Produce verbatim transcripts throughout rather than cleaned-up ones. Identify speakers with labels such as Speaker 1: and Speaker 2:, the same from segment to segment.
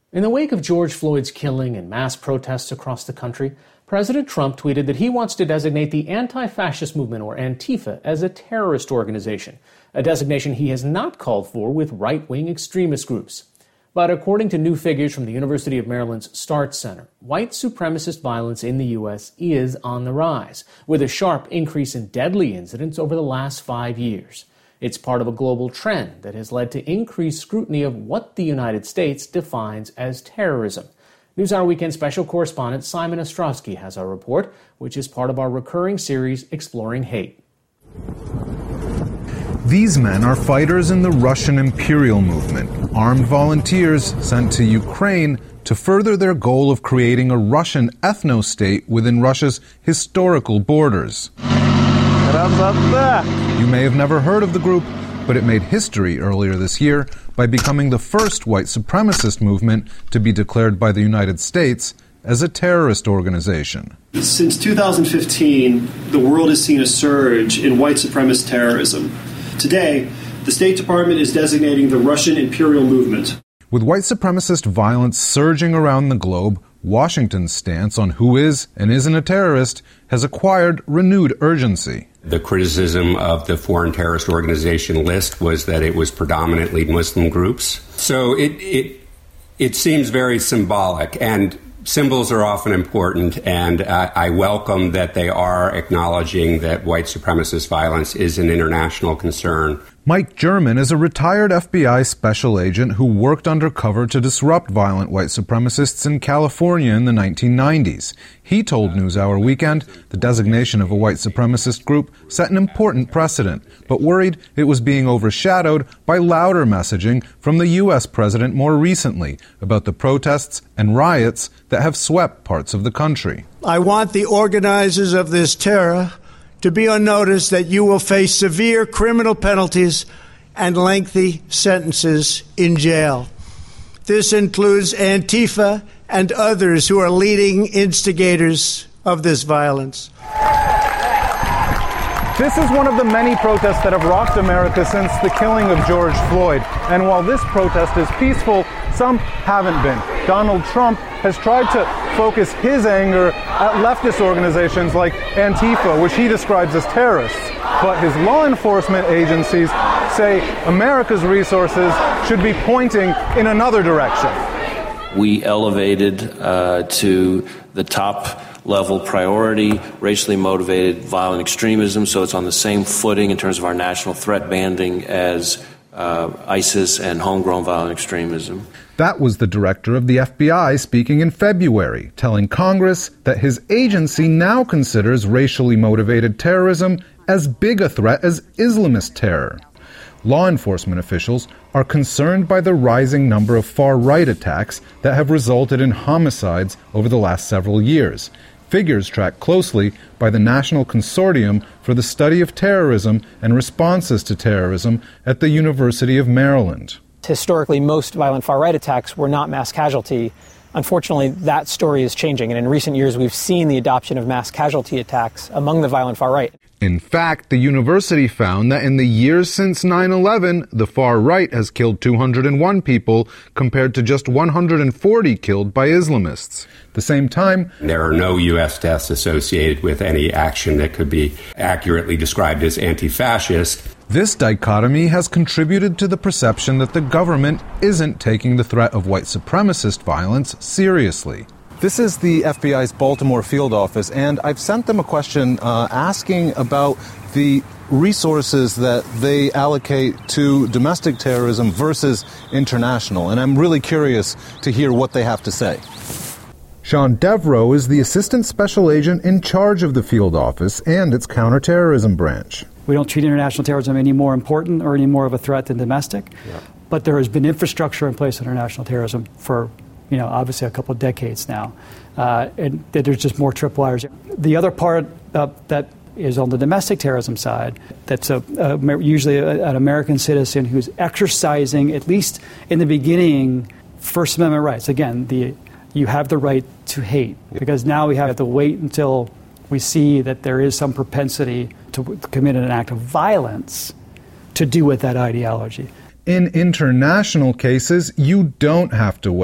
Speaker 1: In the wake of George Floyd's killing and mass protests across the country, President Trump tweeted that he wants to designate the anti-fascist movement, or Antifa, as a terrorist organization, a designation he has not called for with right-wing extremist groups. But according to new figures from the University of Maryland's START Center, white supremacist violence in the U S is on the rise, with a sharp increase in deadly incidents over the last five years. It's part of a global trend that has led to increased scrutiny of what the United States defines as terrorism. NewsHour Weekend special correspondent Simon Ostrowski has our report, which is part of our recurring series Exploring Hate.
Speaker 2: These men are fighters in the Russian imperial movement, armed volunteers sent to Ukraine to further their goal of creating a Russian ethno-state within Russia's historical borders. You may have never heard of the group, but it made history earlier this year by becoming the first white supremacist movement to be declared by the United States as a terrorist organization.
Speaker 3: Since two thousand fifteen, the world has seen a surge in white supremacist terrorism. Today, the State Department is designating the Russian imperial movement.
Speaker 2: With white supremacist violence surging around the globe, Washington's stance on who is and isn't a terrorist has acquired renewed urgency.
Speaker 4: The criticism of the foreign terrorist organization list was that it was predominantly Muslim groups. So it it it seems very symbolic, and symbols are often important, and uh, I welcome that they are acknowledging that white supremacist violence is an international concern.
Speaker 2: Mike German is a retired F B I special agent who worked undercover to disrupt violent white supremacists in California in the nineteen nineties. He told NewsHour Weekend the designation of a white supremacist group set an important precedent, but worried it was being overshadowed by louder messaging from the U S president more recently about the protests and riots that have swept parts of the country.
Speaker 5: I want the organizers of this terror to be on notice that you will face severe criminal penalties and lengthy sentences in jail. This includes Antifa and others who are leading instigators of this violence.
Speaker 6: This is one of the many protests that have rocked America since the killing of George Floyd. And while this protest is peaceful, some haven't been. Donald Trump has tried to focus his anger at leftist organizations like Antifa, which he describes as terrorists. But his law enforcement agencies say America's resources should be pointing in another direction.
Speaker 7: We elevated uh, to the top level priority racially motivated violent extremism, so it's on the same footing in terms of our national threat banding as uh, ISIS and homegrown violent extremism.
Speaker 2: That was the director of the F B I speaking in February, telling Congress that his agency now considers racially motivated terrorism as big a threat as Islamist terror. Law enforcement officials are concerned by the rising number of far-right attacks that have resulted in homicides over the last several years. Figures tracked closely by the National Consortium for the Study of Terrorism and Responses to Terrorism at the University of Maryland.
Speaker 8: Historically, most violent far-right attacks were not mass casualty. Unfortunately, that story is changing, and in recent years we've seen the adoption of mass casualty attacks among the violent far-right.
Speaker 2: In fact, the university found that in the years since nine eleven, the far right has killed two hundred one people compared to just one hundred forty killed by Islamists. At the same time,
Speaker 4: there are no U S deaths associated with any action that could be accurately described as anti-fascist.
Speaker 2: This dichotomy has contributed to the perception that the government isn't taking the threat of white supremacist violence seriously.
Speaker 6: This is the F B I's Baltimore field office, and I've sent them a question uh, asking about the resources that they allocate to domestic terrorism versus international, and I'm really curious to hear what they have to say.
Speaker 2: Sean Devereaux is the assistant special agent in charge of the field office and its counterterrorism branch.
Speaker 9: We don't treat international terrorism any more important or any more of a threat than domestic, yeah. But there has been infrastructure in place on international terrorism for you know, obviously a couple of decades now, uh, and there's just more tripwires. The other part uh, that is on the domestic terrorism side, that's a, a, usually a, an American citizen who's exercising, at least in the beginning, First Amendment rights. Again, the you have the right to hate, because now we have to wait until we see that there is some propensity to commit an act of violence to do with that ideology.
Speaker 2: In international cases, you don't have to wait.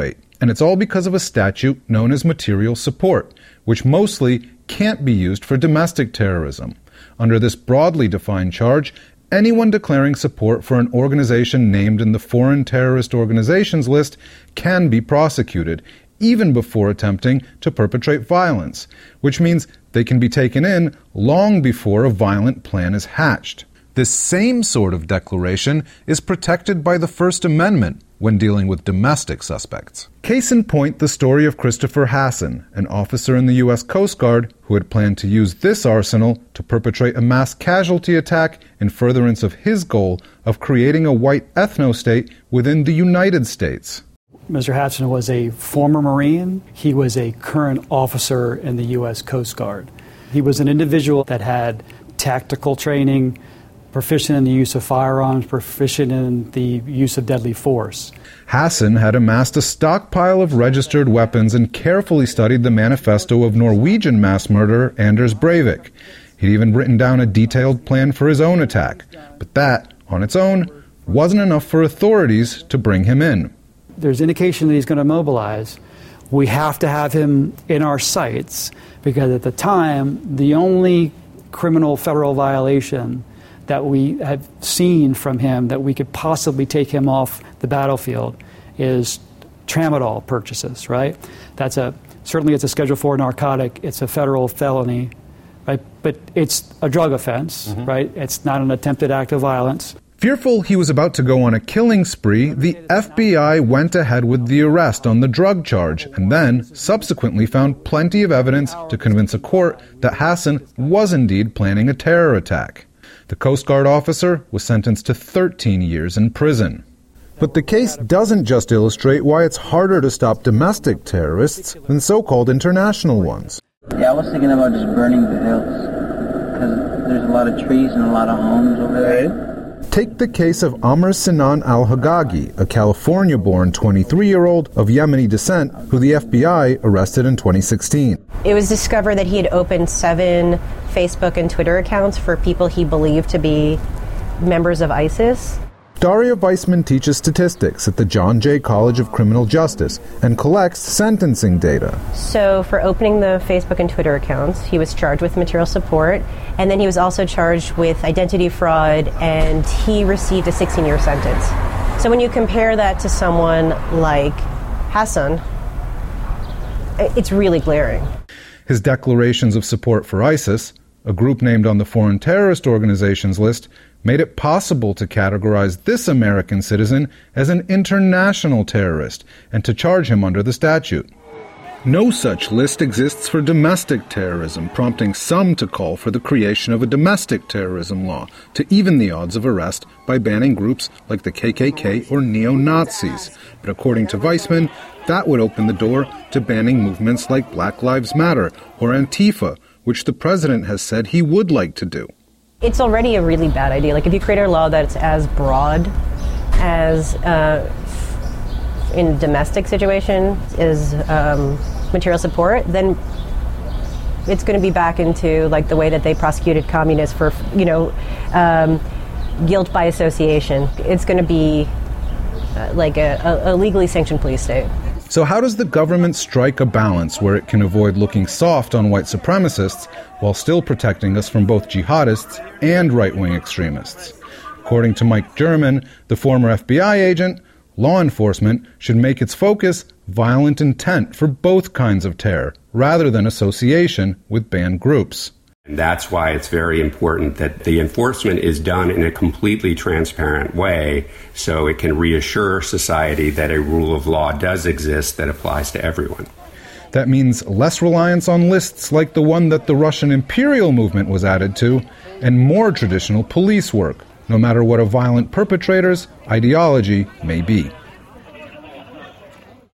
Speaker 2: And it's all because of a statute known as material support, which mostly can't be used for domestic terrorism. Under this broadly defined charge, anyone declaring support for an organization named in the Foreign Terrorist Organizations list can be prosecuted, even before attempting to perpetrate violence, which means they can be taken in long before a violent plan is hatched. This same sort of declaration is protected by the First Amendment when dealing with domestic suspects. Case in point, the story of Christopher Hasson, an officer in the U S Coast Guard who had planned to use this arsenal to perpetrate a mass casualty attack in furtherance of his goal of creating a white ethno-state within the United States.
Speaker 9: Mister Hasson was a former Marine. He was a current officer in the U S Coast Guard. He was an individual that had tactical training, proficient in the use of firearms, proficient in the use of deadly force.
Speaker 2: Hasson had amassed a stockpile of registered weapons and carefully studied the manifesto of Norwegian mass murderer Anders Breivik. He'd even written down a detailed plan for his own attack. But that, on its own, wasn't enough for authorities to bring him in.
Speaker 9: There's indication that he's going to mobilize. We have to have him in our sights because at the time, the only criminal federal violation that we have seen from him that we could possibly take him off the battlefield is tramadol purchases, right? That's a certainly it's a Schedule four narcotic. It's a federal felony, right? But it's a drug offense, mm-hmm. right? It's not an attempted act of violence.
Speaker 2: Fearful he was about to go on a killing spree, the F B I went ahead with the arrest on the drug charge and then subsequently found plenty of evidence to convince a court that Hasson was indeed planning a terror attack. The Coast Guard officer was sentenced to thirteen years in prison. But the case doesn't just illustrate why it's harder to stop domestic terrorists than so-called international ones.
Speaker 10: Yeah, I was thinking about just burning the hills because there's a lot of trees and a lot of homes over there.
Speaker 2: Take the case of Amr Sinan al-Hagagi, a California-born twenty-three-year-old of Yemeni descent who the F B I arrested in twenty sixteen.
Speaker 11: It was discovered that he had opened seven Facebook and Twitter accounts for people he believed to be members of ISIS.
Speaker 2: Daria Weissman teaches statistics at the John Jay College of Criminal Justice and collects sentencing data.
Speaker 11: So for opening the Facebook and Twitter accounts, he was charged with material support, and then he was also charged with identity fraud, and he received a sixteen-year sentence. So when you compare that to someone like Hasson, it's really glaring.
Speaker 2: His declarations of support for ISIS, a group named on the Foreign Terrorist Organizations list, made it possible to categorize this American citizen as an international terrorist and to charge him under the statute. No such list exists for domestic terrorism, prompting some to call for the creation of a domestic terrorism law to even the odds of arrest by banning groups like the K K K or neo-Nazis. But according to Weissman, that would open the door to banning movements like Black Lives Matter or Antifa, which the president has said he would like to do.
Speaker 11: It's already a really bad idea. Like, if you create a law that's as broad as uh, in domestic situation is um, material support, then it's going to be back into like the way that they prosecuted communists for, you know, um, guilt by association. It's going to be uh, like a, a legally sanctioned police state.
Speaker 2: So how does the government strike a balance where it can avoid looking soft on white supremacists while still protecting us from both jihadists and right-wing extremists? According to Mike German, the former F B I agent, law enforcement should make its focus violent intent for both kinds of terror, rather than association with banned groups.
Speaker 4: And that's why it's very important that the enforcement is done in a completely transparent way so it can reassure society that a rule of law does exist that applies to everyone.
Speaker 2: That means less reliance on lists like the one that the Russian imperial movement was added to, and more traditional police work, no matter what a violent perpetrator's ideology may be.